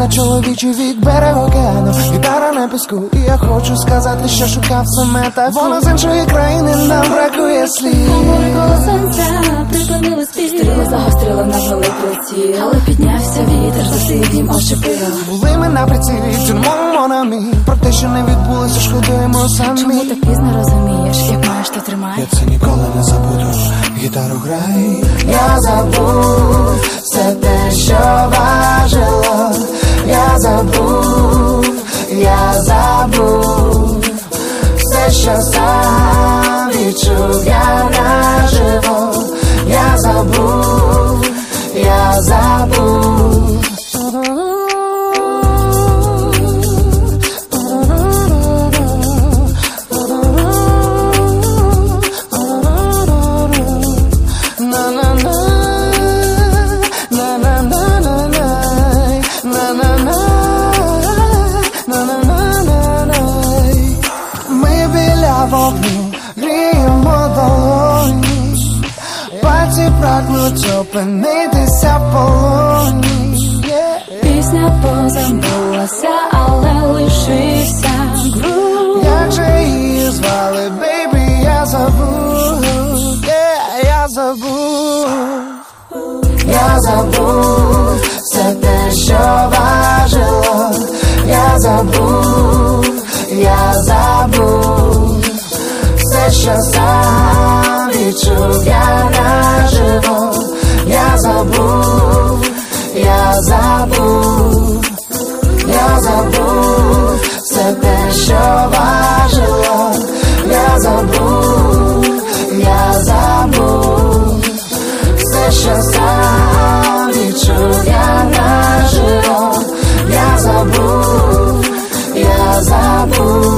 на чоловічий вік берег океану, гітара на піску, і я хочу сказати, що шукав саме так. Вона з іншої країни, нам бракує слів. Коло сонця припинили спів, стріли загострили на великий приціл, але піднявся вітер, засив їм ошипив. Були ми на прицілі, тюрмом на мій, про те, що не відбулося, шкодуємо самі. Чому так пізно розумієш, як маєш, то тримай. Я це ніколи не забуду, гітару грай. Я забув все те, що важило. Я забув все, що сам відчув я наживо. Я забув. Ми біля вогню гріємо долоні, пальці прагнуть опинитися в полоні. Пісня позабулася, але лишився гру. Як же її звали, бейбі, я забув. Я забув. Я забув все те, що важило. Я забув все, що сам відчув я наживо. Я забув все те, що важило. Я забув все, що сам відчув я наживо. Я забув